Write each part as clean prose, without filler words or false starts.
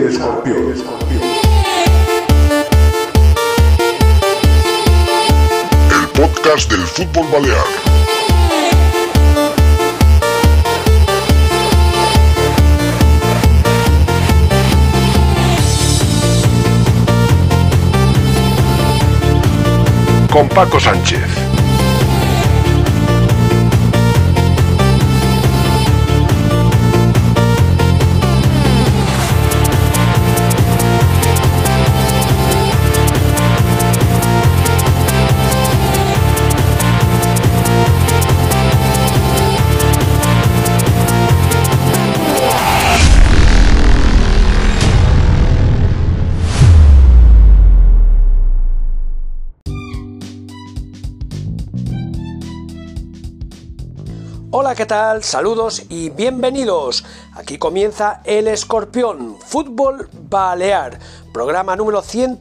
El Escorpión. El podcast del fútbol balear. Con Paco Sánchez. Hola, ¿qué tal? Saludos y bienvenidos. Aquí comienza El Escorpión, Fútbol Balear, programa número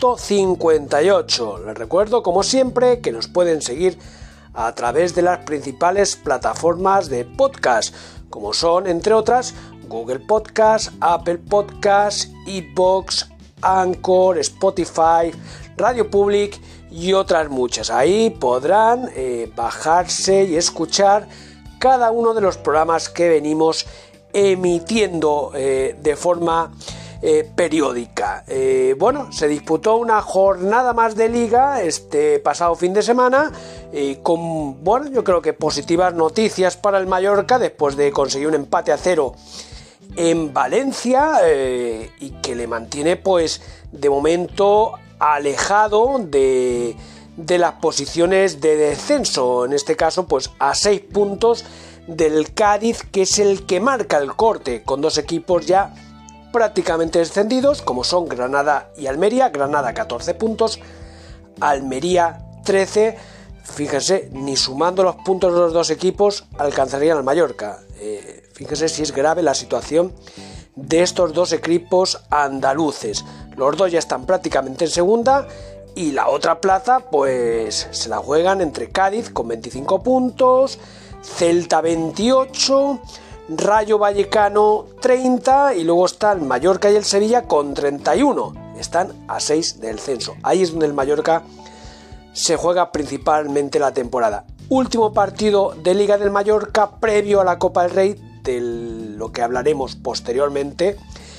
158. Les recuerdo, como siempre, que nos pueden seguir a través de las principales plataformas de podcast, como son, entre otras, Google Podcast, Apple Podcast, iVoox, Anchor, Spotify, Radio Public y otras muchas. Ahí podrán bajarse y escuchar cada uno de los programas que venimos emitiendo de forma periódica. Se disputó una jornada más de liga este pasado fin de semana con, yo creo que positivas noticias para el Mallorca después de conseguir un empate a 0 en Valencia y que le mantiene pues de momento alejado de las posiciones de descenso, en este caso pues a 6 puntos del Cádiz, que es el que marca el corte, con dos equipos ya prácticamente descendidos, como son Granada y Almería. Granada 14 puntos, Almería 13, fíjense, ni sumando los puntos de los dos equipos alcanzarían al Mallorca. Fíjense si es grave la situación de estos dos equipos andaluces. Los dos ya están prácticamente en segunda, y la otra plaza pues se la juegan entre Cádiz con 25 puntos, Celta 28, Rayo Vallecano 30 y luego están Mallorca y el Sevilla con 31. Están a 6 del descenso. Ahí es donde el Mallorca se juega principalmente la temporada. Último partido de Liga del Mallorca previo a la Copa del Rey, de lo que hablaremos posteriormente.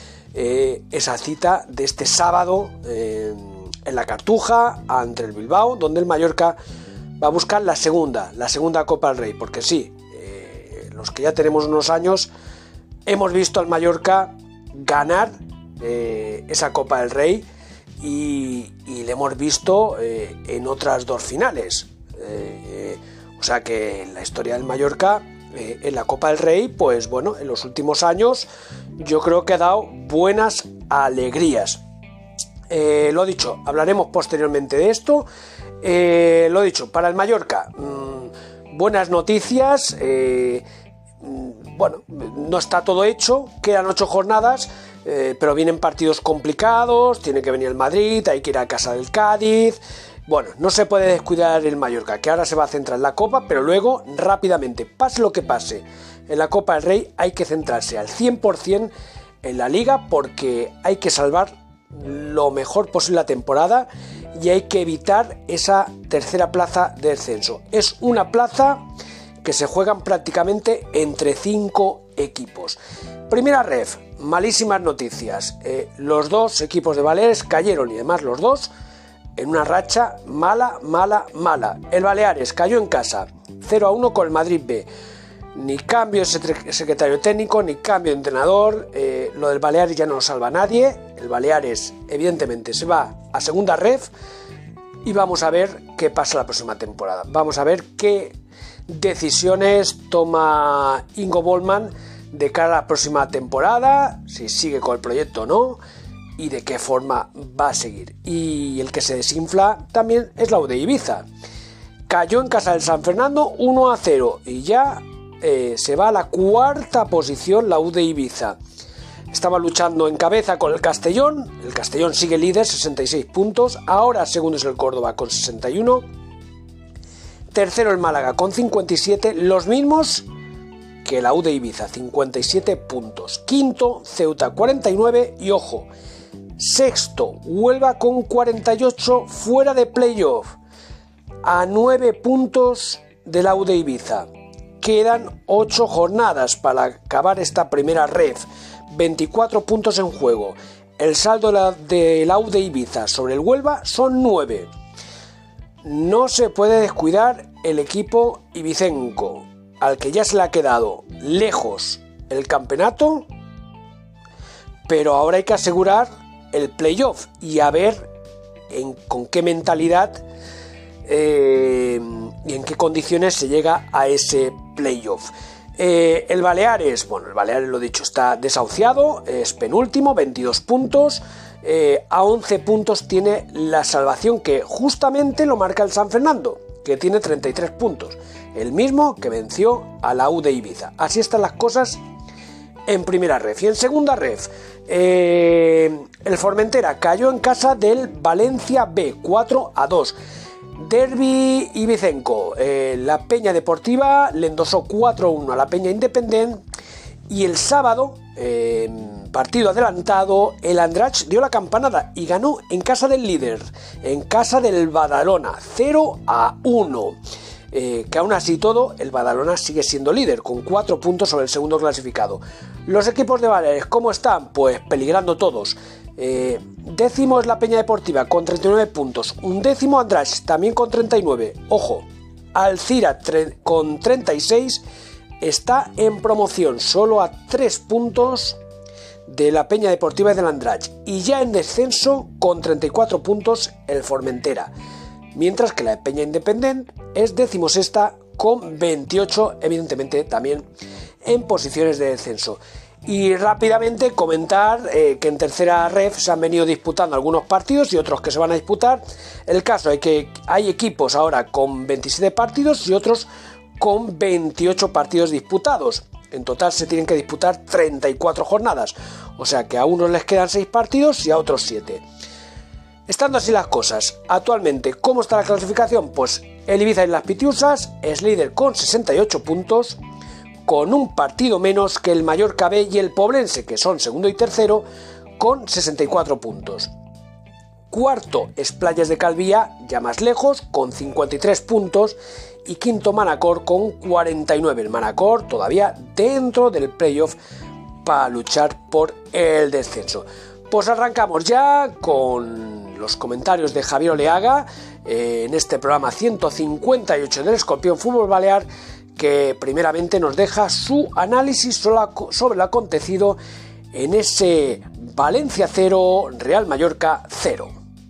Esa cita de este sábado en la Cartuja ante el Bilbao, donde el Mallorca va a buscar la segunda Copa del Rey, porque sí, los que ya tenemos unos años hemos visto al Mallorca ganar esa Copa del Rey y le hemos visto en otras dos finales, o sea que en la historia del Mallorca en la Copa del Rey, pues bueno, en los últimos años yo creo que ha dado buenas alegrías. Lo dicho, hablaremos posteriormente de esto. Lo dicho, para el Mallorca, buenas noticias. No está todo hecho, quedan 8 jornadas, pero vienen partidos complicados, tiene que venir el Madrid, hay que ir a casa del Cádiz. Bueno, no se puede descuidar el Mallorca, que ahora se va a centrar en la Copa, pero luego, rápidamente, pase lo que pase, en la Copa del Rey hay que centrarse al 100% en la Liga, porque hay que salvar lo mejor posible la temporada y hay que evitar esa tercera plaza de descenso. Es una plaza que se juegan prácticamente entre 5 equipos. Primera ref, malísimas noticias. Los dos equipos de Baleares cayeron, y además los dos en una racha mala. El Baleares cayó en casa 0-1 con el Madrid B. Ni cambio de secretario técnico, ni cambio de entrenador. Lo del Baleares ya no lo salva nadie. El Baleares evidentemente se va a segunda ref y vamos a ver qué pasa la próxima temporada. Vamos a ver qué decisiones toma Ingo Bollmann de cara a la próxima temporada, si sigue con el proyecto o no y de qué forma va a seguir. Y el que se desinfla también es la U de Ibiza. Cayó en casa del San Fernando 1-0 y ya se va a la 4ª posición la U de Ibiza. Estaba luchando en cabeza con el Castellón sigue líder, 66 puntos, ahora segundo es el Córdoba con 61, tercero el Málaga con 57, los mismos que la U de Ibiza, 57 puntos, quinto Ceuta 49 y ojo, Sexto, Huelva con 48 fuera de playoff, a 9 puntos del Aude Ibiza. Quedan 8 jornadas para acabar esta primera ref, 24 puntos en juego. El saldo del Aude Ibiza sobre el Huelva son 9. No se puede descuidar el equipo ibicenco, al que ya se le ha quedado lejos el campeonato, pero ahora hay que asegurar el playoff y a ver con qué mentalidad y en qué condiciones se llega a ese playoff. El Baleares, el Baleares, lo dicho, está desahuciado, es penúltimo, 22 puntos, a 11 puntos tiene la salvación, que justamente lo marca el San Fernando, que tiene 33 puntos, el mismo que venció a la U de Ibiza. Así están las cosas en primera ref. Y en segunda ref, el Formentera cayó en casa del Valencia B, 4-2. Derbi ibicenco, la Peña Deportiva le endosó 4-1 a la Peña Independent, y el sábado, partido adelantado, el Andratx dio la campanada y ganó en casa del líder, en casa del Badalona, 0-1. Que aún así todo, el Badalona sigue siendo líder, con 4 puntos sobre el segundo clasificado. Los equipos de Baleares, ¿cómo están? Pues peligrando todos. Décimo es la Peña Deportiva con 39 puntos, undécimo Andratx también con 39, ojo, Alcira con 36 está en promoción, solo a 3 puntos de la Peña Deportiva y del Andratx, y ya en descenso con 34 puntos el Formentera, mientras que la Peña Independent es decimosexta con 28, evidentemente también en posiciones de descenso. Y rápidamente comentar que en tercera ref se han venido disputando algunos partidos y otros que se van a disputar. El caso es que hay equipos ahora con 27 partidos y otros con 28 partidos disputados. En total se tienen que disputar 34 jornadas, o sea que a unos les quedan 6 partidos y a otros 7. Estando así las cosas, actualmente, ¿cómo está la clasificación? Pues el Ibiza y las Pitiusas es líder con 68 puntos, con un partido menos que el Mallorca B y el Poblense, que son segundo y tercero, con 64 puntos. Cuarto es Playas de Calvía, ya más lejos, con 53 puntos, y quinto Manacor con 49. El Manacor todavía dentro del playoff para luchar por el descenso. Pues arrancamos ya con los comentarios de Javier Oleaga en este programa 158 del Escorpión Fútbol Balear, que primeramente nos deja su análisis sobre lo acontecido en ese Valencia 0, Real Mallorca 0.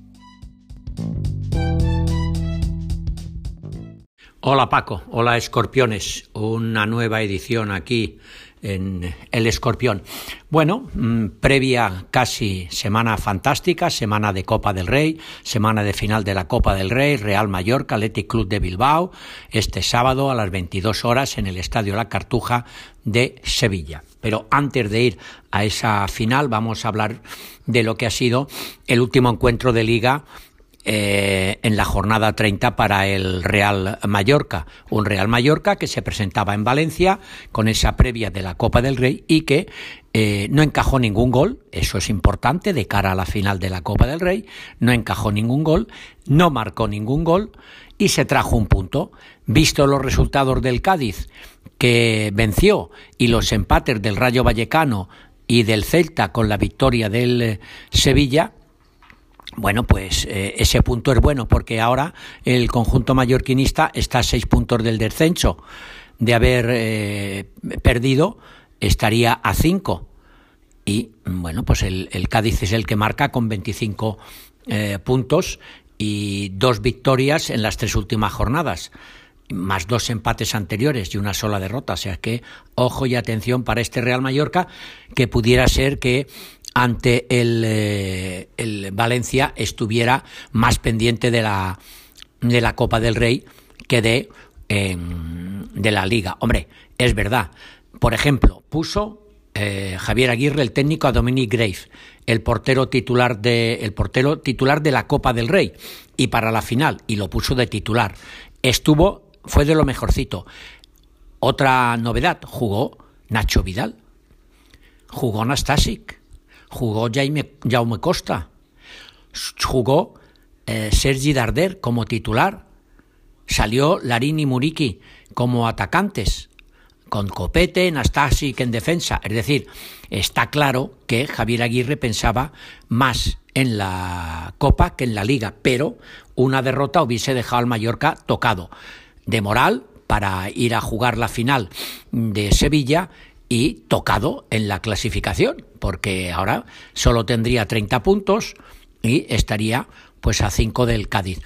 Hola Paco, hola Escorpiones, una nueva edición aquí en El Escorpión. Bueno, previa casi semana fantástica, semana de Copa del Rey, semana de final de la Copa del Rey, Real Mallorca, Athletic Club de Bilbao, este sábado a las 22 horas en el Estadio La Cartuja de Sevilla. Pero antes de ir a esa final vamos a hablar de lo que ha sido el último encuentro de Liga en la jornada 30 para el Real Mallorca. Un Real Mallorca que se presentaba en Valencia con esa previa de la Copa del Rey y que no encajó ningún gol, eso es importante de cara a la final de la Copa del Rey, no encajó ningún gol, no marcó ningún gol y se trajo un punto. Visto los resultados del Cádiz, que venció, y los empates del Rayo Vallecano y del Celta con la victoria del Sevilla, bueno, pues ese punto es bueno porque ahora el conjunto mallorquinista está a 6 puntos del descenso. De haber perdido, estaría a 5. Y bueno, pues el Cádiz es el que marca con 25 puntos y 2 victorias en las 3 últimas jornadas, más 2 empates anteriores y una sola derrota. O sea que ojo y atención para este Real Mallorca, que pudiera ser que ante el Valencia estuviera más pendiente de la Copa del Rey que de la Liga. Hombre, es verdad. Por ejemplo, puso Javier Aguirre, el técnico, a Dominic Graves, el portero titular de la Copa del Rey y para la final, y lo puso de titular. Fue de lo mejorcito. Otra novedad, jugó Nacho Vidal, jugó Nastasic, jugó Jaume Costa, jugó Sergi Darder como titular, salió Larin y Muriqui como atacantes, con Copete, Nastasic en defensa. Es decir, está claro que Javier Aguirre pensaba más en la Copa que en la Liga, pero una derrota hubiese dejado al Mallorca tocado de moral para ir a jugar la final de Sevilla y tocado en la clasificación, porque ahora solo tendría 30 puntos y estaría pues a 5 del Cádiz.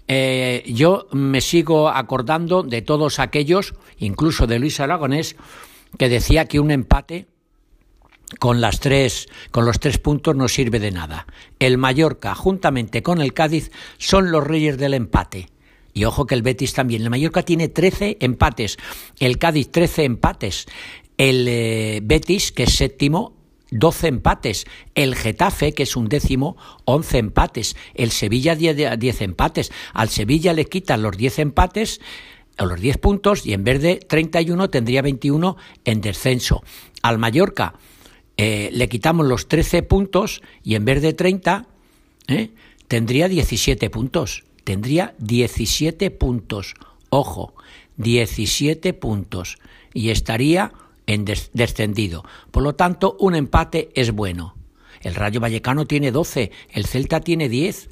Yo me sigo acordando de todos aquellos, incluso de Luis Aragonés, que decía que un empate con los 3 puntos no sirve de nada. El Mallorca, juntamente con el Cádiz, son los reyes del empate. Y ojo que el Betis también. El Mallorca tiene 13 empates, el Cádiz 13 empates, el Betis, que es séptimo, 12 empates, el Getafe, que es un décimo, 11 empates, el Sevilla 10 empates. Al Sevilla le quitan los 10 empates, o los 10 puntos, y en vez de 31 tendría 21 en descenso. Al Mallorca le quitamos los 13 puntos y en vez de 30 tendría 17 puntos. Tendría 17 puntos, ojo, 17 puntos, y estaría en descendido. Por lo tanto, un empate es bueno. El Rayo Vallecano tiene 12, el Celta tiene 10.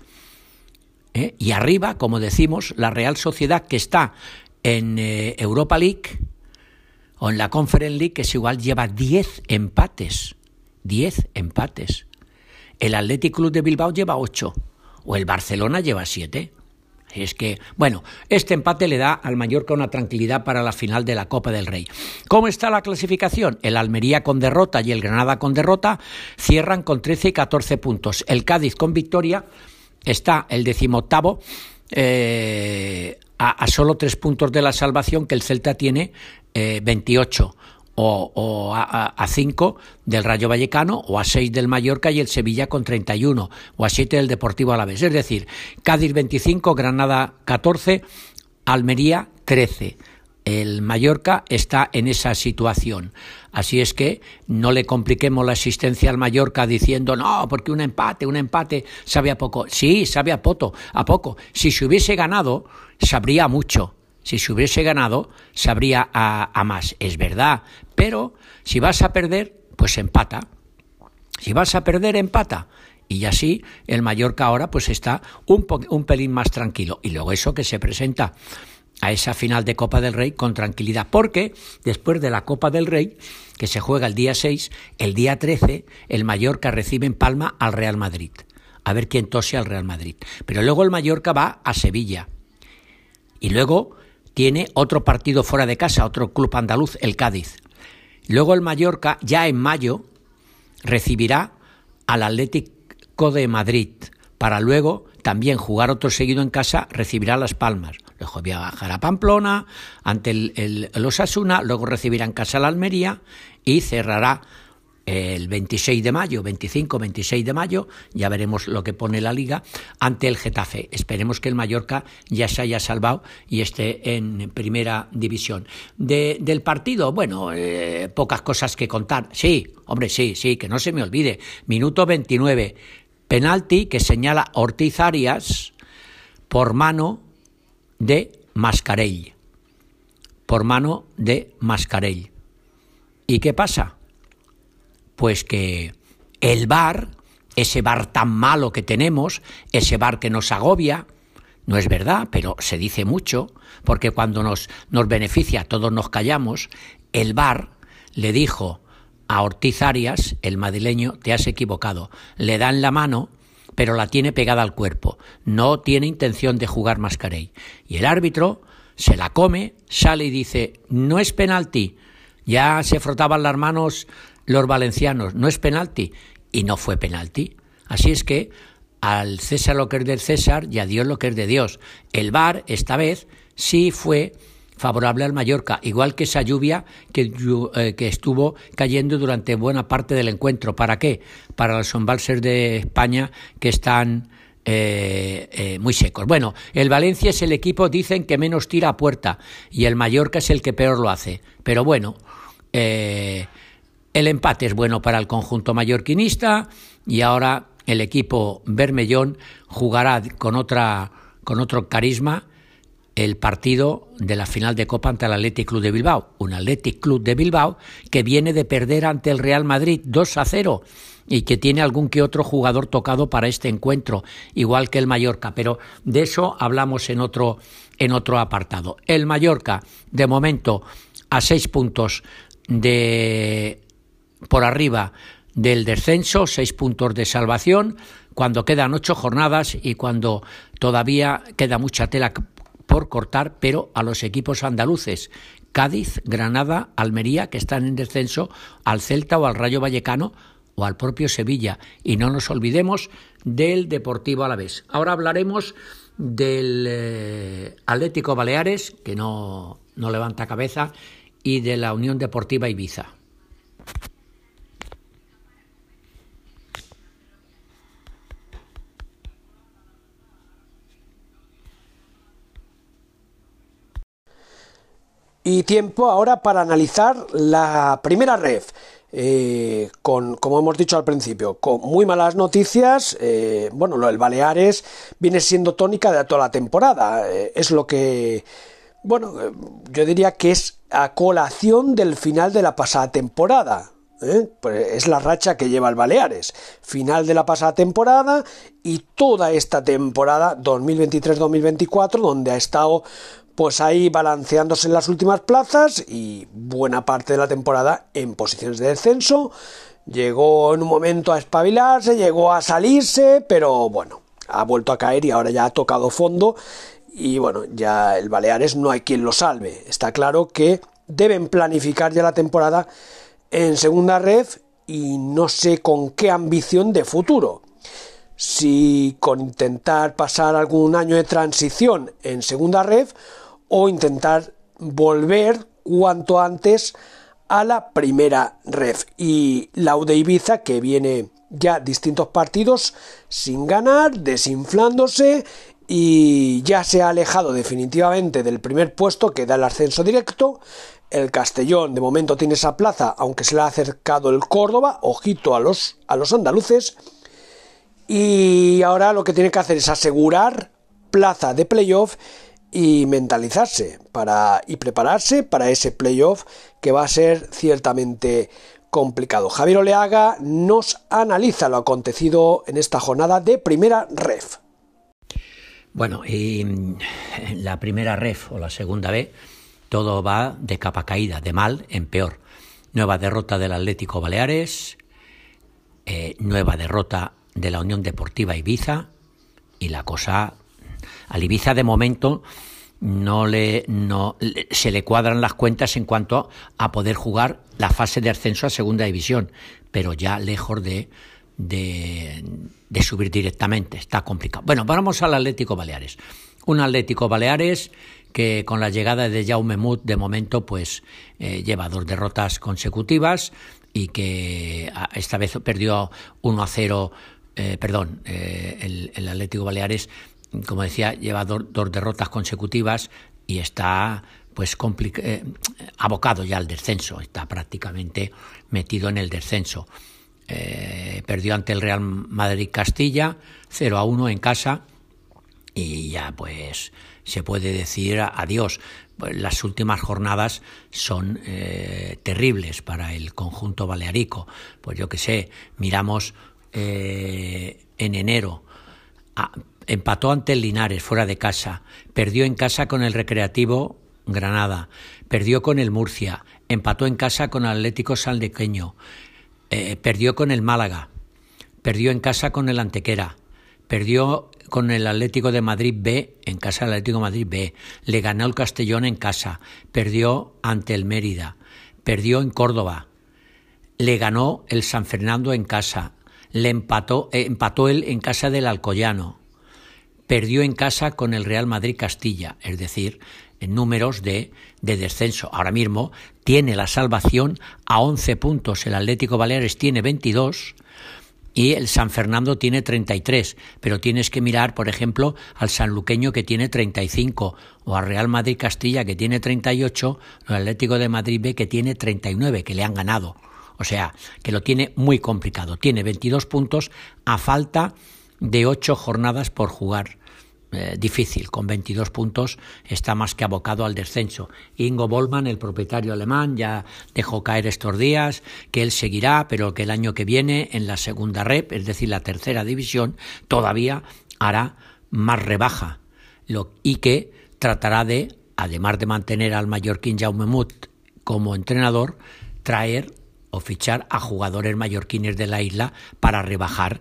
Y arriba, como decimos, la Real Sociedad, que está en Europa League o en la Conference League, que es igual, lleva 10 empates. 10 empates. El Athletic Club de Bilbao lleva 8, o el Barcelona lleva 7. Es que, bueno, este empate le da al Mallorca una tranquilidad para la final de la Copa del Rey. ¿Cómo está la clasificación? El Almería con derrota y el Granada con derrota cierran con 13 y 14 puntos. El Cádiz con victoria está el 18º a solo 3 puntos de la salvación, que el Celta tiene 28. O a 5 del Rayo Vallecano, o a 6 del Mallorca, y el Sevilla con 31, o a 7 del Deportivo Alavés. Es decir, Cádiz 25, Granada 14, Almería 13. El Mallorca está en esa situación. Así es que no le compliquemos la existencia al Mallorca diciendo no, porque un empate sabe a poco. Sí, sabe a poco. Si se hubiese ganado, sabría mucho. Si se hubiese ganado, sabría a más. Es verdad, pero si vas a perder, pues empata. Si vas a perder, empata. Y así el Mallorca ahora pues está un pelín más tranquilo. Y luego eso, que se presenta a esa final de Copa del Rey con tranquilidad. Porque después de la Copa del Rey, que se juega el día 6, el día 13, el Mallorca recibe en Palma al Real Madrid. A ver quién tose al Real Madrid. Pero luego el Mallorca va a Sevilla. Y luego tiene otro partido fuera de casa, otro club andaluz, el Cádiz. Luego el Mallorca, ya en mayo, recibirá al Atlético de Madrid, para luego también jugar otro seguido en casa, recibirá Las Palmas. Luego viajará a Pamplona ante el Osasuna, luego recibirá en casa la Almería y cerrará el 26 de mayo, 25-26 de mayo, ya veremos lo que pone la Liga, ante el Getafe. Esperemos que el Mallorca ya se haya salvado y esté en primera división. Del partido, bueno, pocas cosas que contar. Sí, hombre, sí, que no se me olvide. Minuto 29, penalti que señala Ortiz Arias por mano de Mascarell. Por mano de Mascarell. ¿Y qué pasa? Pues que el VAR, ese VAR tan malo que tenemos, ese VAR que nos agobia, no es verdad, pero se dice mucho, porque cuando nos beneficia todos nos callamos. El VAR le dijo a Ortiz Arias, el madrileño, te has equivocado. Le dan la mano, pero la tiene pegada al cuerpo. No tiene intención de jugar Mascarell. Y el árbitro se la come, sale y dice, no es penalti. Ya se frotaban las manos los valencianos, no es penalti, y no fue penalti. Así es que al César lo que es del César y a Dios lo que es de Dios. El VAR esta vez sí fue favorable al Mallorca, igual que esa lluvia que estuvo cayendo durante buena parte del encuentro. ¿Para qué? Para los embalses de España, que están muy secos. Bueno, el Valencia es el equipo, dicen, que menos tira a puerta, y el Mallorca es el que peor lo hace. Pero bueno, El empate es bueno para el conjunto mallorquinista y ahora el equipo bermellón jugará con otro carisma el partido de la final de Copa ante el Athletic Club de Bilbao. Un Athletic Club de Bilbao que viene de perder ante el Real Madrid 2-0 y que tiene algún que otro jugador tocado para este encuentro, igual que el Mallorca, pero de eso hablamos en otro apartado. El Mallorca, de momento, a 6 puntos por arriba del descenso, 6 puntos de salvación, cuando quedan 8 jornadas y cuando todavía queda mucha tela por cortar, pero a los equipos andaluces, Cádiz, Granada, Almería, que están en descenso, al Celta o al Rayo Vallecano o al propio Sevilla. Y no nos olvidemos del Deportivo Alavés. Ahora hablaremos del Atlético Baleares, que no levanta cabeza, y de la Unión Deportiva Ibiza. Y tiempo ahora para analizar la primera ref, como hemos dicho al principio, con muy malas noticias. Lo del Baleares viene siendo tónica de toda la temporada, es lo que, yo diría que es a colación del final de la pasada temporada. Pues es la racha que lleva el Baleares, final de la pasada temporada y toda esta temporada 2023-2024, donde ha estado pues ahí balanceándose en las últimas plazas y buena parte de la temporada en posiciones de descenso. Llegó en un momento a espabilarse, llegó a salirse, pero ha vuelto a caer y ahora ya ha tocado fondo y ya el Baleares no hay quien lo salve. Está claro que deben planificar ya la temporada en segunda ref y no sé con qué ambición de futuro. Si con intentar pasar algún año de transición en segunda ref o intentar volver cuanto antes a la primera ref. Y la UD Ibiza, que viene ya distintos partidos sin ganar, desinflándose y ya se ha alejado definitivamente del primer puesto que da el ascenso directo. El Castellón de momento tiene esa plaza, aunque se le ha acercado el Córdoba. Ojito a los andaluces. Y ahora lo que tiene que hacer es asegurar plaza de playoff y mentalizarse y prepararse para ese playoff que va a ser ciertamente complicado. Javier Oleaga nos analiza lo acontecido en esta jornada de primera ref. Y en la primera ref o la segunda B todo va de capa caída, de mal en peor. Nueva derrota del Atlético Baleares, nueva derrota de la Unión Deportiva Ibiza, y la cosa al Ibiza de momento se le cuadran las cuentas en cuanto a poder jugar la fase de ascenso a segunda división, pero ya lejos de subir directamente, está complicado. Vamos al Atlético Baleares. Un Atlético Baleares que con la llegada de Jaume Mut de momento lleva 2 derrotas consecutivas y que esta vez perdió 1-0. El Atlético Baleares, como decía, lleva 2 derrotas consecutivas y está abocado ya al descenso, está prácticamente metido en el descenso. Perdió ante el Real Madrid Castilla 0-1 en casa y ya se puede decir adiós. Las últimas jornadas son terribles para el conjunto balearico. Miramos en enero empató ante el Linares fuera de casa, perdió en casa con el Recreativo Granada, perdió con el Murcia, empató en casa con el Atlético Saldequeño, perdió con el Málaga, perdió en casa con el Antequera, perdió con el Atlético de Madrid B, en casa del Atlético de Madrid B, le ganó el Castellón en casa, perdió ante el Mérida, perdió en Córdoba, le ganó el San Fernando en casa, empató él en casa del Alcoyano, perdió en casa con el Real Madrid Castilla, es decir, en números de descenso. Ahora mismo tiene la salvación a 11 puntos, el Atlético Baleares tiene 22 y el San Fernando tiene 33, pero tienes que mirar, por ejemplo, al sanluqueño que tiene 35, o al Real Madrid Castilla que tiene 38, o al Atlético de Madrid B que tiene 39, que le han ganado. O sea, que lo tiene muy complicado. Tiene 22 puntos a falta de 8 jornadas por jugar. Difícil, con 22 puntos está más que abocado al descenso. Ingo Bollmann, el propietario alemán, ya dejó caer estos días que él seguirá, pero que el año que viene en la segunda rep, es decir, la tercera división, todavía hará más rebaja y que tratará de, además de mantener al mallorquín Jaume Mut como entrenador, traer o fichar a jugadores mallorquines de la isla para rebajar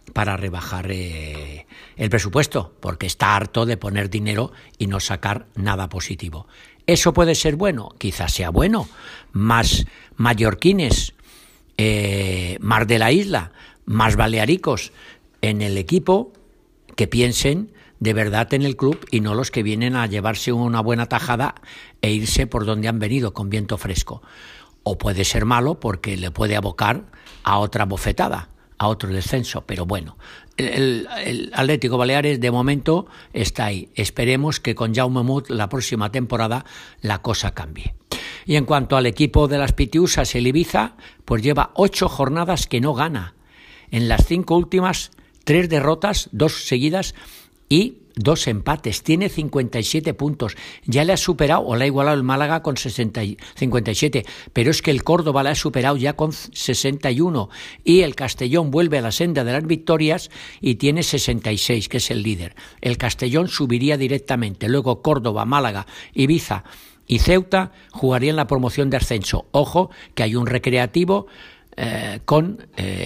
el presupuesto, porque está harto de poner dinero y no sacar nada positivo. ¿Eso puede ser bueno? Quizás sea bueno. Más mallorquines, más de la isla, más balearicos en el equipo que piensen de verdad en el club y no los que vienen a llevarse una buena tajada e irse por donde han venido con viento fresco. O puede ser malo porque le puede abocar a otra bofetada, a otro descenso, pero bueno, el Atlético Baleares de momento está ahí. Esperemos que con Jaume Mut la próxima temporada la cosa cambie. Y en cuanto al equipo de las Pitiusas, el Ibiza, pues lleva 8 jornadas que no gana. En las 5 últimas, 3 derrotas, 2 seguidas y 2 empates. Tiene 57 puntos. Ya le ha superado o le ha igualado el Málaga con 57, pero es que el Córdoba le ha superado ya con 61 y el Castellón vuelve a la senda de las victorias y tiene 66, que es el líder. El Castellón subiría directamente. Luego Córdoba, Málaga, Ibiza y Ceuta jugarían la promoción de ascenso. Ojo que hay un Recreativo con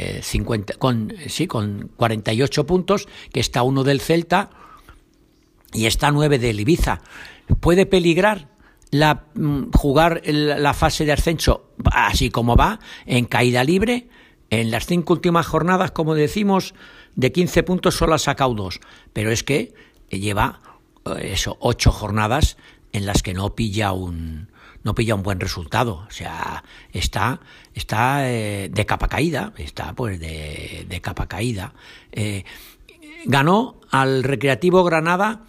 48 puntos, que está uno del Celta y está 9 del Ibiza. ¿Puede peligrar jugar la fase de ascenso así como va, en caída libre? En las 5 últimas jornadas, como decimos, de 15 puntos solo ha sacado 2, pero es que lleva 8 jornadas en las que no pilla un buen resultado. O sea, está de capa caída, de capa caída. Ganó al Recreativo Granada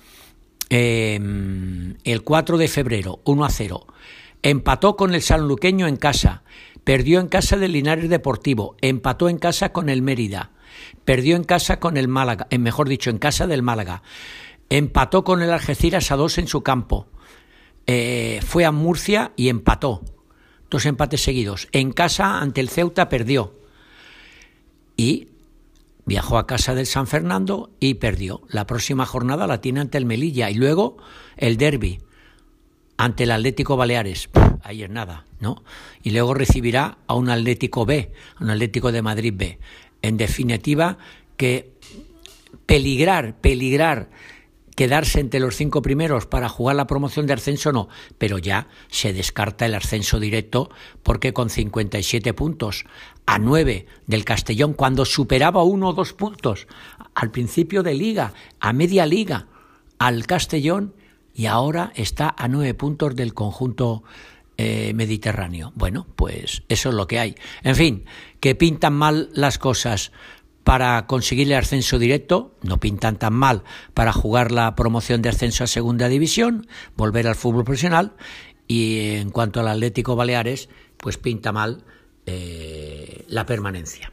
el 4 de febrero, 1-0. Empató con el sanluqueño en casa, perdió en casa del Linares Deportivo, empató en casa con el Mérida, perdió en casa con el Málaga, en casa del Málaga, empató con el Algeciras a 2 en su campo, fue a Murcia y empató, 2 empates seguidos. En casa ante el Ceuta perdió y viajó a casa del San Fernando y perdió. La próxima jornada la tiene ante el Melilla y luego el derbi ante el Atlético Baleares. Ahí es nada, ¿no? Y luego recibirá a un Atlético B, a un Atlético de Madrid B. En definitiva, que peligrar, quedarse entre los 5 primeros para jugar la promoción de ascenso no, pero ya se descarta el ascenso directo porque con 57 puntos a 9 del Castellón, cuando superaba 1 o 2 puntos al principio de liga, a media liga al Castellón, y ahora está a 9 puntos del conjunto mediterráneo. Bueno, pues eso es lo que hay. En fin, que pintan mal las cosas para conseguir el ascenso directo, no pintan tan mal para jugar la promoción de ascenso a segunda división, volver al fútbol profesional, y en cuanto al Atlético Baleares, pues pinta mal la permanencia.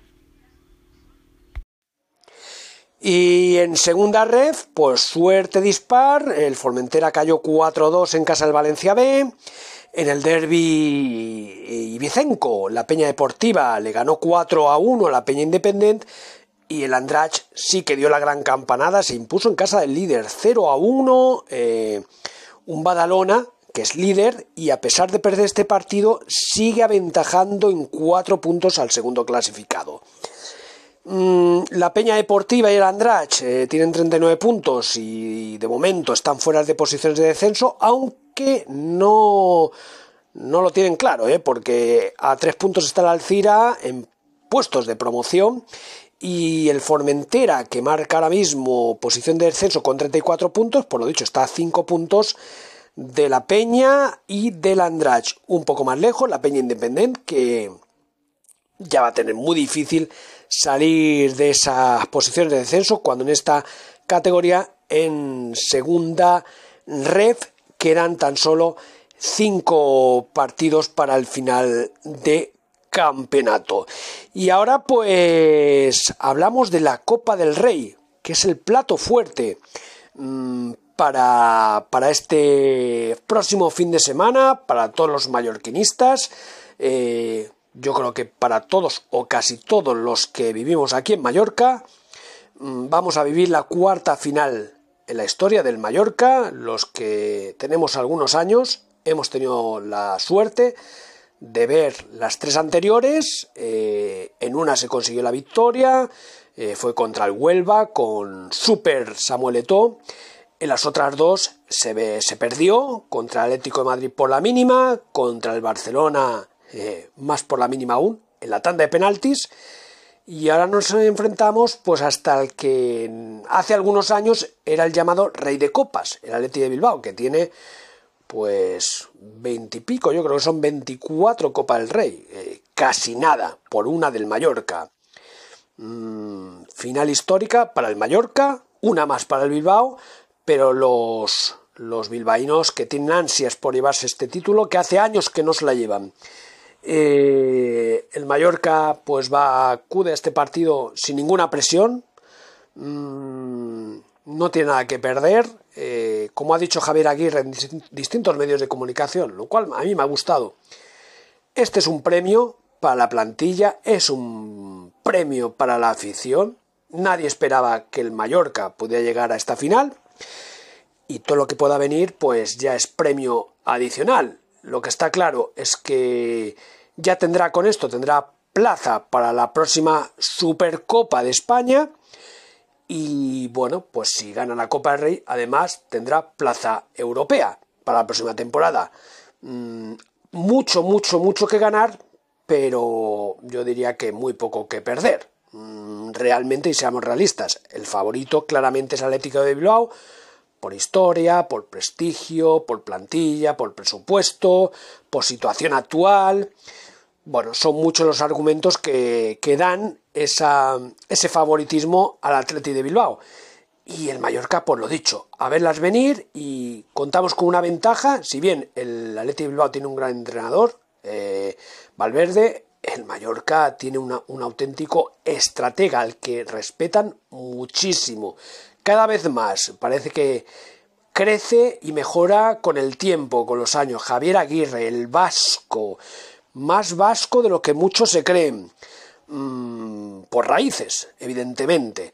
Y en segunda red, pues suerte dispar, el Formentera cayó 4-2 en casa del Valencia B. En el derbi ibicenco, la Peña Deportiva le ganó 4-1 a la Peña Independent, y el Andratx sí que dio la gran campanada, se impuso en casa del líder 0-1, un Badalona que es líder y a pesar de perder este partido sigue aventajando en 4 puntos al segundo clasificado. La Peña Deportiva y el Andratx tienen 39 puntos y de momento están fuera de posiciones de descenso, aunque no lo tienen claro, porque a 3 puntos está el Alcira en puestos de promoción, y el Formentera, que marca ahora mismo posición de descenso con 34 puntos, por lo dicho está a 5 puntos de la Peña y del Andratx. Un poco más lejos la Peña Independent, que ya va a tener muy difícil salir de esas posiciones de descenso, cuando en esta categoría, en segunda red, quedan tan solo 5 partidos para el final de campeonato. Y ahora pues hablamos de la Copa del Rey, que es el plato fuerte para este próximo fin de semana, para todos los mallorquinistas. Yo creo que para todos o casi todos los que vivimos aquí en Mallorca, vamos a vivir la cuarta final en la historia del Mallorca. Los que tenemos algunos años hemos tenido la suerte de ver las tres anteriores. En una se consiguió la victoria, fue contra el Huelva con Super Samuel Eto'o. En las otras dos se perdió contra el Atlético de Madrid por la mínima, contra el Barcelona más por la mínima aún, en la tanda de penaltis. Y ahora nos enfrentamos pues hasta el que hace algunos años era el llamado Rey de Copas, el Athletic de Bilbao, que tiene pues 20 y pico, yo creo que son 24 Copas del Rey, casi nada por una del Mallorca. Final histórica para el Mallorca, una más para el Bilbao, pero los bilbaínos que tienen ansias por llevarse este título, que hace años que no se la llevan. El Mallorca pues acude a este partido sin ninguna presión, no tiene nada que perder, como ha dicho Javier Aguirre en distintos medios de comunicación, lo cual a mí me ha gustado. Este es un premio para la plantilla, es un premio para la afición. Nadie esperaba que el Mallorca pudiera llegar a esta final, y todo lo que pueda venir pues ya es premio adicional. Lo que está claro es que ya tendrá plaza para la próxima Supercopa de España, y bueno, pues si gana la Copa del Rey, además tendrá plaza europea para la próxima temporada. Mucho que ganar, pero yo diría que muy poco que perder. Realmente, y seamos realistas, el favorito claramente es Atlético de Bilbao, por historia, por prestigio, por plantilla, por presupuesto, por situación actual. Bueno, son muchos los argumentos que dan ese favoritismo al Athletic de Bilbao. Y el Mallorca, pues lo dicho, a verlas venir, y contamos con una ventaja. Si bien el Athletic de Bilbao tiene un gran entrenador, Valverde, el Mallorca tiene un auténtico estratega al que respetan muchísimo. Cada vez más, parece que crece y mejora con el tiempo, con los años. Javier Aguirre, el vasco, más vasco de lo que muchos se creen, por raíces, evidentemente,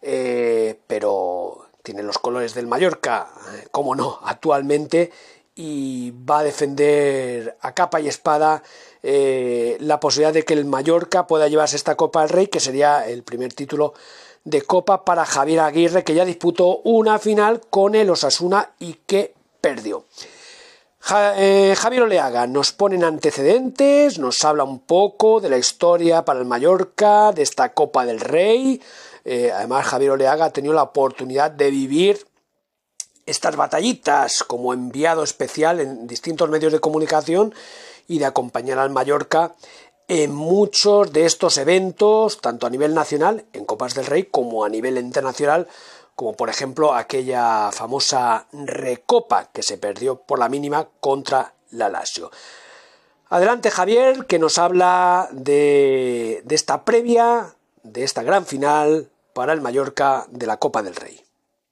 pero tiene los colores del Mallorca, cómo no, actualmente, y va a defender a capa y espada la posibilidad de que el Mallorca pueda llevarse esta Copa del Rey, que sería el primer título de Copa para Javier Aguirre, que ya disputó una final con el Osasuna y que perdió. Javier Oleaga nos pone en antecedentes, nos habla un poco de la historia para el Mallorca, de esta Copa del Rey. Además, Javier Oleaga ha tenido la oportunidad de vivir estas batallitas como enviado especial en distintos medios de comunicación y de acompañar al Mallorca en muchos de estos eventos, tanto a nivel nacional, en Copas del Rey, como a nivel internacional, como por ejemplo aquella famosa Recopa que se perdió por la mínima contra la Lazio. Adelante, Javier, que nos habla de esta previa, de esta gran final para el Mallorca de la Copa del Rey.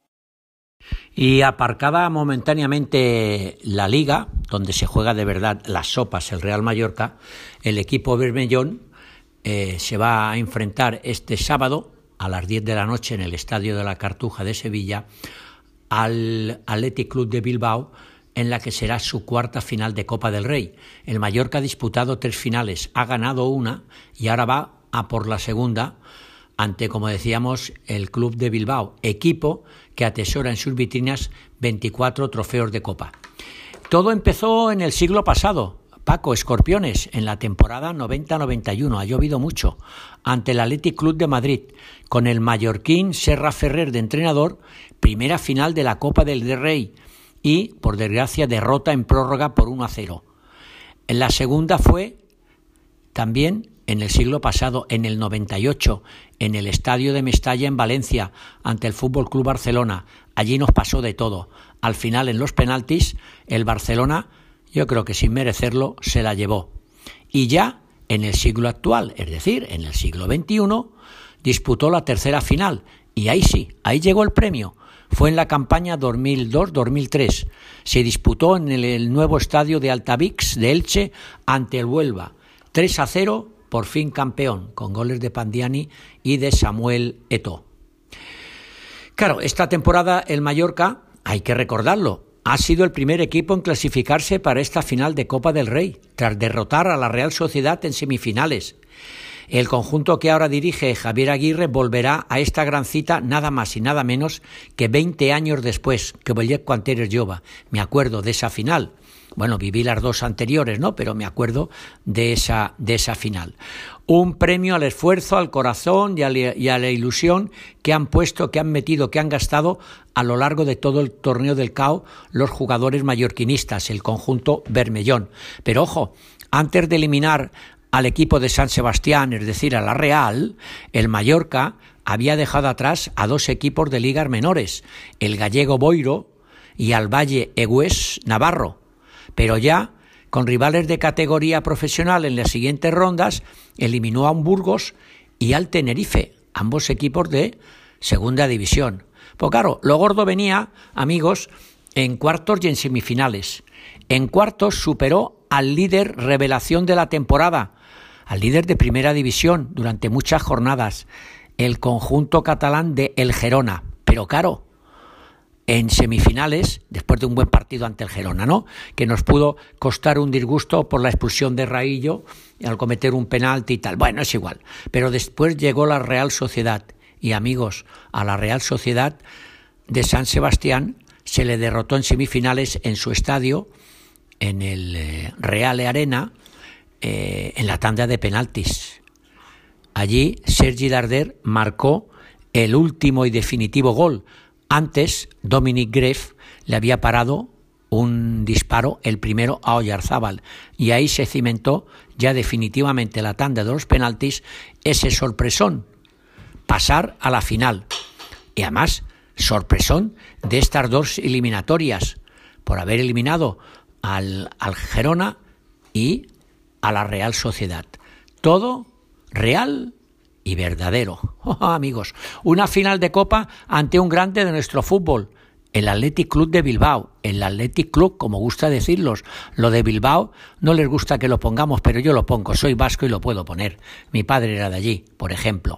Y aparcada momentáneamente la Liga, donde se juega de verdad las sopas el Real Mallorca, el equipo bermellón se va a enfrentar este sábado a las 10 de la noche en el Estadio de la Cartuja de Sevilla al Athletic Club de Bilbao, en la que será su cuarta final de Copa del Rey. El Mallorca ha disputado 3 finales, ha ganado una y ahora va a por la segunda ante, como decíamos, el Club de Bilbao, equipo que atesora en sus vitrinas 24 trofeos de Copa. Todo empezó en el siglo pasado, Paco, Escorpiones, en la temporada 90-91, ha llovido mucho, ante el Athletic Club de Madrid, con el mallorquín Serra Ferrer de entrenador, primera final de la Copa del Rey y, por desgracia, derrota en prórroga por 1-0. La segunda fue también en el siglo pasado, en el 98, en el Estadio de Mestalla en Valencia, ante el Fútbol Club Barcelona. Allí nos pasó de todo. Al final, en los penaltis, el Barcelona, yo creo que sin merecerlo, se la llevó. Y ya en el siglo actual, es decir, en el siglo XXI, disputó la tercera final. Y ahí sí, ahí llegó el premio. Fue en la campaña 2002-2003. Se disputó en el nuevo estadio de Altavix de Elche ante el Huelva. 3-0, por fin campeón, con goles de Pandiani y de Samuel Eto'o. Claro, esta temporada el Mallorca, hay que recordarlo, ha sido el primer equipo en clasificarse para esta final de Copa del Rey, tras derrotar a la Real Sociedad en semifinales. El conjunto que ahora dirige Javier Aguirre volverá a esta gran cita nada más y nada menos que 20 años después, que Bollet Quanteres Jova. Me acuerdo de esa final. Bueno, viví las dos anteriores, ¿no? Pero me acuerdo de esa final. Un premio al esfuerzo, al corazón y a la ilusión que han puesto, que han metido, que han gastado a lo largo de todo el torneo del CAO los jugadores mallorquinistas, el conjunto Bermellón. Pero ojo, antes de eliminar al equipo de San Sebastián, es decir, a la Real, el Mallorca había dejado atrás a dos equipos de ligas menores, el gallego Boiro y al Valle Egués Navarro. Pero ya, con rivales de categoría profesional en las siguientes rondas, eliminó a un Burgos y al Tenerife, ambos equipos de segunda división. Pues claro, lo gordo venía, amigos, en cuartos y en semifinales. En cuartos superó al líder revelación de la temporada, al líder de primera división durante muchas jornadas, el conjunto catalán de el Gerona. Pero claro, en semifinales, después de un buen partido ante el Gerona, ¿no?, que nos pudo costar un disgusto por la expulsión de Raillo al cometer un penalti y tal. Bueno, es igual. Pero después llegó la Real Sociedad. Y amigos, a la Real Sociedad de San Sebastián se le derrotó en semifinales en su estadio, en el Reale Arena, en la tanda de penaltis. Allí Sergi Darder marcó el último y definitivo gol. Antes, Dominic Gref le había parado un disparo, el primero a Oyarzábal, y ahí se cimentó ya definitivamente la tanda de los penaltis, ese sorpresón, pasar a la final. Y además, sorpresón de estas dos eliminatorias, por haber eliminado al Gerona y a la Real Sociedad. Todo real y verdadero. Oh, amigos, una final de Copa ante un grande de nuestro fútbol, el Athletic Club de Bilbao. El Athletic Club, como gusta decirlos. Lo de Bilbao no les gusta que lo pongamos, pero yo lo pongo. Soy vasco y lo puedo poner. Mi padre era de allí, por ejemplo.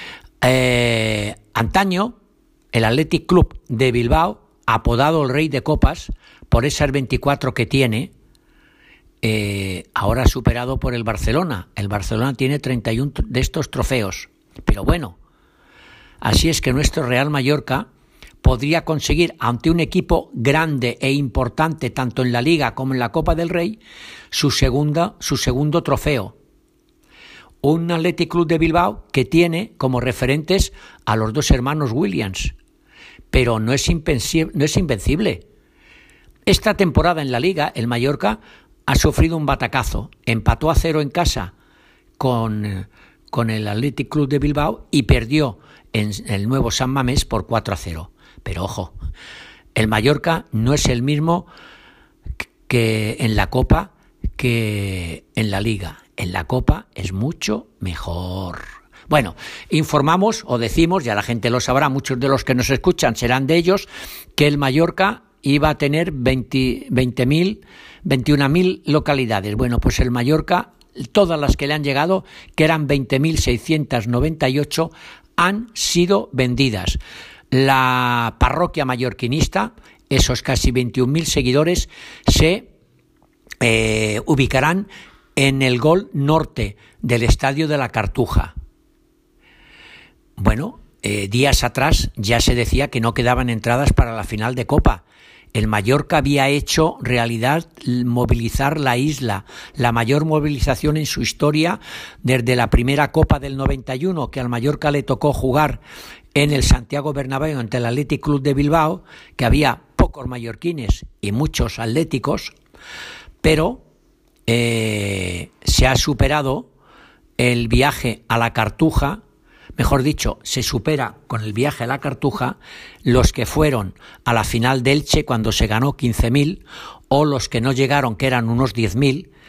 Antaño, el Athletic Club de Bilbao, apodado el Rey de Copas, por esas 24 que tiene, ahora superado por el Barcelona. El Barcelona tiene 31 de estos trofeos. Pero bueno, así es que nuestro Real Mallorca podría conseguir ante un equipo grande e importante tanto en la Liga como en la Copa del Rey su segundo trofeo. Un Athletic Club de Bilbao que tiene como referentes a los dos hermanos Williams, pero no es invencible. Esta temporada en la Liga el Mallorca ha sufrido un batacazo, empató a 0 en casa con el Athletic Club de Bilbao y perdió en el nuevo San Mamés por 4-0. Pero ojo, el Mallorca no es el mismo que en la Copa que en la Liga. En la Copa es mucho mejor. Bueno, informamos o decimos, ya la gente lo sabrá, muchos de los que nos escuchan serán de ellos, que el Mallorca iba a tener 21.000 localidades. Bueno, pues el Mallorca, todas las que le han llegado, que eran 20.698, han sido vendidas. La parroquia mallorquinista, esos casi 21.000 seguidores, se ubicarán en el gol norte del Estadio de la Cartuja. Bueno, días atrás ya se decía que no quedaban entradas para la final de Copa. El Mallorca había hecho realidad movilizar la isla, la mayor movilización en su historia desde la primera Copa del 91, que al Mallorca le tocó jugar en el Santiago Bernabéu ante el Athletic Club de Bilbao, que había pocos mallorquines y muchos atléticos, pero se ha superado el viaje a la Cartuja. Mejor dicho, se supera con el viaje a la Cartuja los que fueron a la final de Elche cuando se ganó 15.000, o los que no llegaron, que eran unos 10.000,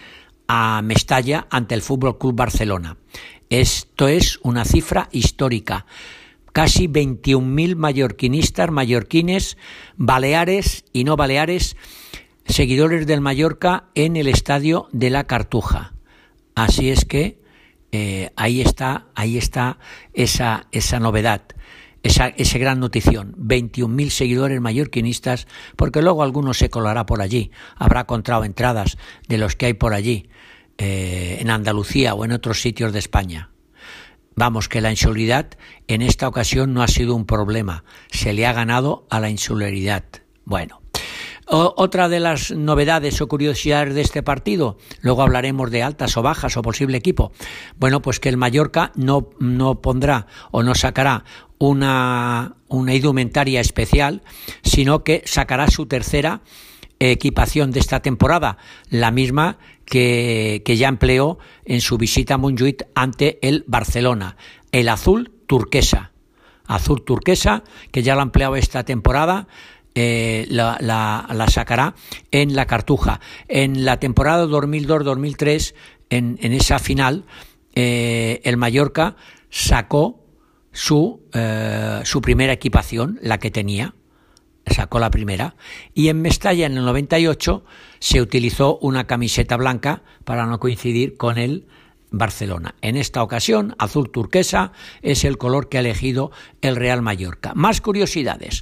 a Mestalla ante el Fútbol Club Barcelona. Esto es una cifra histórica. Casi 21.000 mallorquines, baleares y no baleares, seguidores del Mallorca en el estadio de la Cartuja. Así es que ahí está esa novedad, esa gran notición. 21.000 seguidores mallorquinistas, porque luego alguno se colará por allí. Habrá encontrado entradas de los que hay por allí, en Andalucía o en otros sitios de España. Vamos, que la insularidad en esta ocasión no ha sido un problema. Se le ha ganado a la insularidad. Bueno. Otra de las novedades o curiosidades de este partido, luego hablaremos de altas o bajas o posible equipo. Bueno, pues que el Mallorca no pondrá o no sacará una indumentaria especial, sino que sacará su tercera equipación de esta temporada, la misma que ya empleó en su visita a Montjuïc ante el Barcelona, el azul turquesa, que ya la ha empleado esta temporada. La sacará en la Cartuja. En la temporada 2002-2003, en esa final, el Mallorca sacó su primera equipación, la que tenía, sacó la primera, y en Mestalla en el 98 se utilizó una camiseta blanca para no coincidir con el Barcelona. En esta ocasión, azul turquesa es el color que ha elegido el Real Mallorca. Más curiosidades.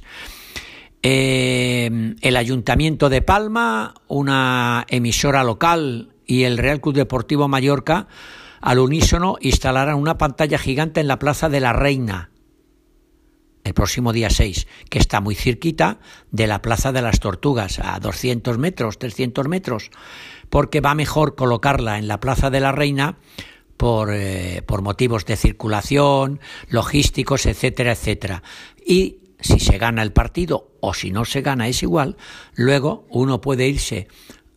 El Ayuntamiento de Palma, una emisora local y el Real Club Deportivo Mallorca al unísono instalarán una pantalla gigante en la Plaza de la Reina el próximo día 6, que está muy cerquita de la Plaza de las Tortugas, a 200 metros, 300 metros, porque va mejor colocarla en la Plaza de la Reina por motivos de circulación, logísticos, etcétera, etcétera. Y si se gana el partido o si no se gana es igual, luego uno puede irse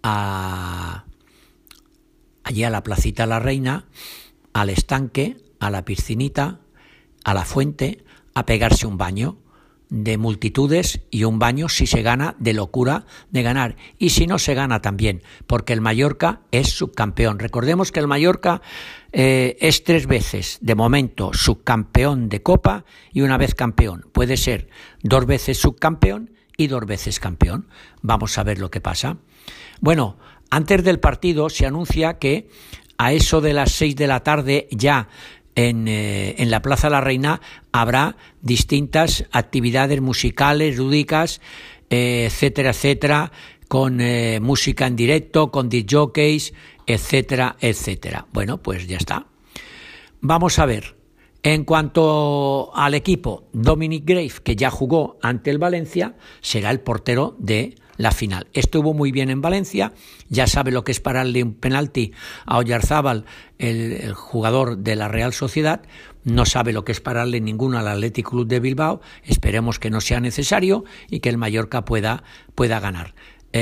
allí a la Placita La Reina, al estanque, a la piscinita, a la fuente, a pegarse un baño de multitudes y un baño si se gana de locura de ganar y si no se gana también, porque el Mallorca es subcampeón. Recordemos que el Mallorca es 3 veces de momento subcampeón de Copa y una vez campeón. Puede ser 2 veces subcampeón y 2 veces campeón. Vamos a ver lo que pasa. Bueno, antes del partido se anuncia que a eso de las 6 de la tarde ya en la Plaza La Reina habrá distintas actividades musicales, lúdicas, etcétera, etcétera, con música en directo, con discjockeys, etcétera, etcétera. Bueno, pues ya está. Vamos a ver. En cuanto al equipo, Dominic Grave, que ya jugó ante el Valencia, será el portero de la final. Estuvo muy bien en Valencia, ya sabe lo que es pararle un penalti a Oyarzábal, el jugador de la Real Sociedad, no sabe lo que es pararle ninguno al Athletic Club de Bilbao. Esperemos que no sea necesario y que el Mallorca pueda ganar.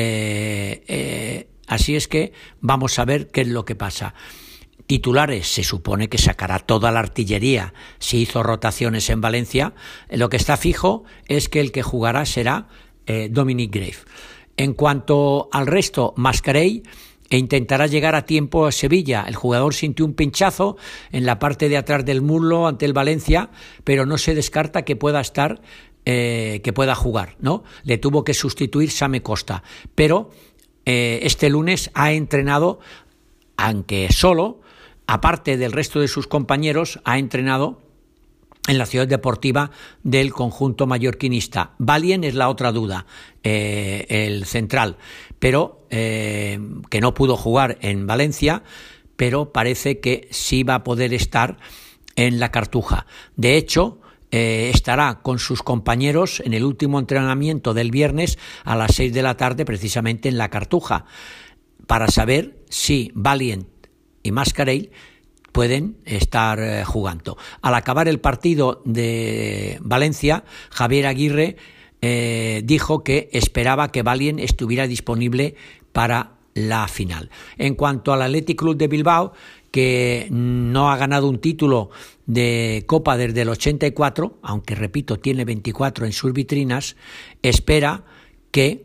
Así es que vamos a ver qué es lo que pasa. Titulares, se supone que sacará toda la artillería. Si hizo rotaciones en Valencia, lo que está fijo es que el que jugará será Dominic Grave. En cuanto al resto, Mascarell intentará llegar a tiempo a Sevilla. El jugador sintió un pinchazo en la parte de atrás del muslo ante el Valencia, pero no se descarta que pueda estar, que pueda jugar, ¿no? Le tuvo que sustituir Same Costa, pero este lunes ha entrenado, aunque solo, aparte del resto de sus compañeros, ha entrenado en la ciudad deportiva del conjunto mallorquinista. Valien es la otra duda, el central, pero que no pudo jugar en Valencia, pero parece que sí va a poder estar en la Cartuja. De hecho, estará con sus compañeros en el último entrenamiento del viernes a las 6 de la tarde, precisamente en la Cartuja, para saber si Valien y Mascarell pueden estar jugando. Al acabar el partido de Valencia, Javier Aguirre dijo que esperaba que Valien estuviera disponible para la final. En cuanto al Athletic Club de Bilbao, que no ha ganado un título de Copa desde el 84, aunque repito, tiene 24 en sus vitrinas, espera que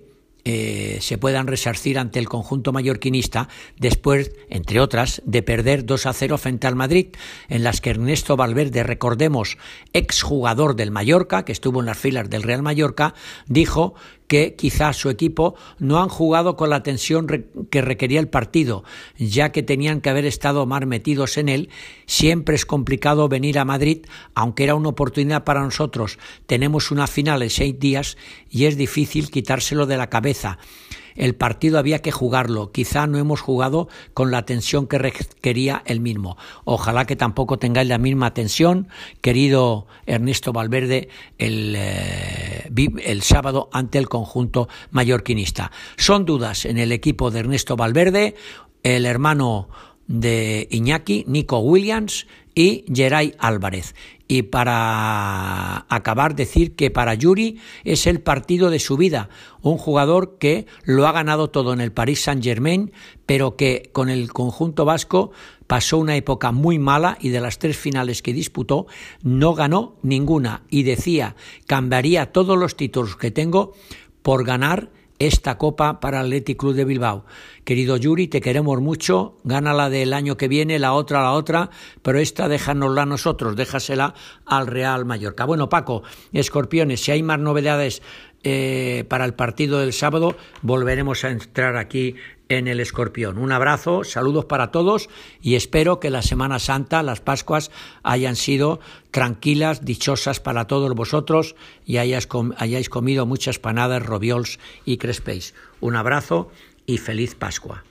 se puedan resarcir ante el conjunto mallorquinista después, entre otras, de perder 2-0 frente al Madrid, en las que Ernesto Valverde, recordemos, exjugador del Mallorca, que estuvo en las filas del Real Mallorca, dijo que quizás su equipo no han jugado con la tensión que requería el partido, ya que tenían que haber estado más metidos en él. Siempre es complicado venir a Madrid, aunque era una oportunidad para nosotros. Tenemos una final en 6 días y es difícil quitárselo de la cabeza. El partido había que jugarlo, quizá no hemos jugado con la tensión que requería el mismo. Ojalá que tampoco tengáis la misma tensión, querido Ernesto Valverde, el sábado ante el conjunto mallorquinista. Son dudas en el equipo de Ernesto Valverde, el hermano de Iñaki, Nico Williams y Geray Álvarez. Y para acabar, decir que para Yuri es el partido de su vida, un jugador que lo ha ganado todo en el Paris Saint-Germain, pero que con el conjunto vasco pasó una época muy mala y de las 3 finales que disputó no ganó ninguna, y decía, cambiaría todos los títulos que tengo por ganar esta copa para el Athletic Club de Bilbao. Querido Yuri, te queremos mucho, gánala del año que viene, la otra, pero esta déjanosla a nosotros, déjasela al Real Mallorca. Bueno, Paco, Escorpiones, si hay más novedades para el partido del sábado, volveremos a entrar aquí en el Escorpión. Un abrazo, saludos para todos y espero que la Semana Santa, las Pascuas, hayan sido tranquilas, dichosas para todos vosotros y hayáis comido muchas panadas, roviols y crespéis. Un abrazo y feliz Pascua.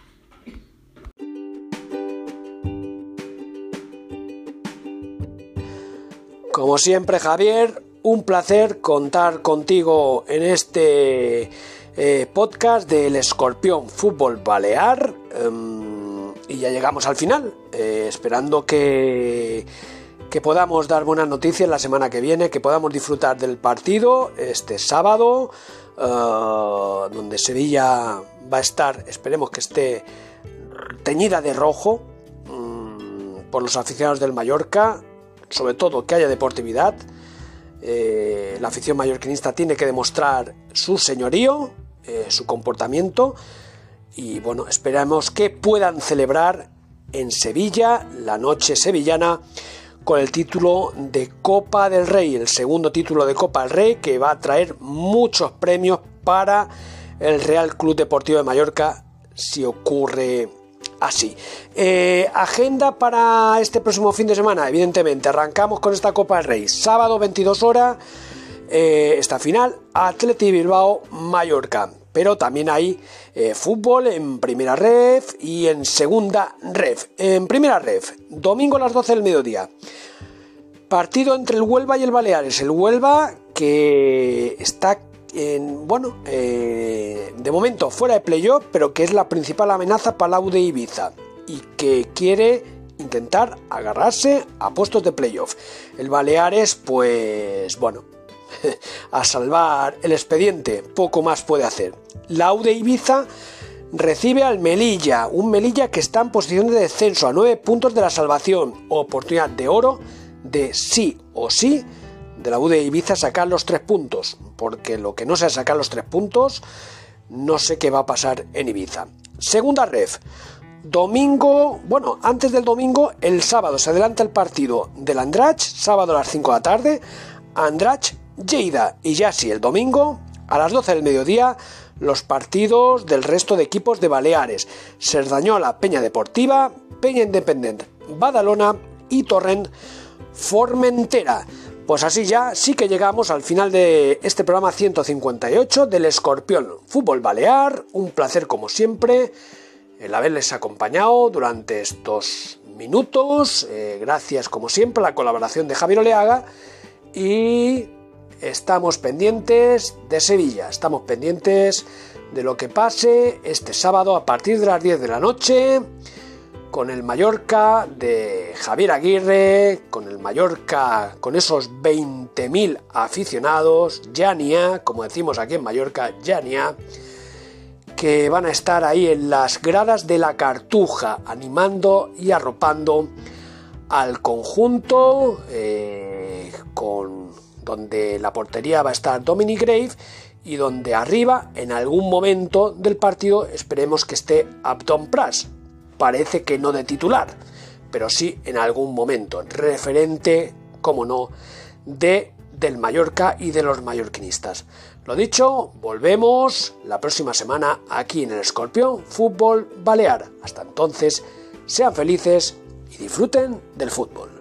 Como siempre, Javier, un placer contar contigo en este podcast del Escorpión Fútbol Balear, y ya llegamos al final, esperando que podamos dar buenas noticias la semana que viene, que podamos disfrutar del partido este sábado, donde Sevilla va a estar, esperemos que esté teñida de rojo por los aficionados del Mallorca, sobre todo que haya deportividad. La afición mallorquinista tiene que demostrar su señorío, su comportamiento, y bueno, esperamos que puedan celebrar en Sevilla la noche sevillana con el título de Copa del Rey, el segundo título de Copa del Rey, que va a traer muchos premios para el Real Club Deportivo de Mallorca si ocurre así. Agenda para este próximo fin de semana, evidentemente arrancamos con esta Copa del Rey, sábado 22 horas, esta final, Athletic Bilbao Mallorca, pero también hay fútbol en primera ref y en segunda ref. En primera ref, domingo a las 12 del mediodía, partido entre el Huelva y el Baleares. El Huelva, que está de momento fuera de playoff, pero que es la principal amenaza para la UD Ibiza y que quiere intentar agarrarse a puestos de playoff. El Baleares, pues bueno, a salvar el expediente, poco más puede hacer. La UD Ibiza recibe al Melilla, un Melilla que está en posición de descenso a 9 puntos de la salvación, oportunidad de oro de sí o sí de la UD Ibiza sacar los 3 puntos, porque lo que no sea sacar los 3 puntos, no sé qué va a pasar en Ibiza. Segunda ref, domingo, bueno, antes del domingo, el sábado se adelanta el partido del Andratx, sábado a las 5 de la tarde, Andratx, Lleida, y ya sí, el domingo a las 12 del mediodía, los partidos del resto de equipos de Baleares: Cerdañola, Peña Deportiva, Peña Independent, Badalona y Torrent, Formentera. Pues así ya sí que llegamos al final de este programa 158 del Escorpión Fútbol Balear. Un placer como siempre el haberles acompañado durante estos minutos. Gracias como siempre a la colaboración de Javier Oleaga, y estamos pendientes de Sevilla, estamos pendientes de lo que pase este sábado a partir de las 10 de la noche con el Mallorca de Javier Aguirre, con el Mallorca, con esos 20.000 aficionados, Llania, como decimos aquí en Mallorca, Llania, que van a estar ahí en las gradas de la Cartuja, animando y arropando al conjunto, donde la portería va a estar Dominic Grave y donde arriba, en algún momento del partido, esperemos que esté Abdon Pras. Parece que no de titular, pero sí en algún momento, referente, como no, del Mallorca y de los mallorquinistas. Lo dicho, volvemos la próxima semana aquí en el Escorpión Fútbol Balear. Hasta entonces, sean felices y disfruten del fútbol.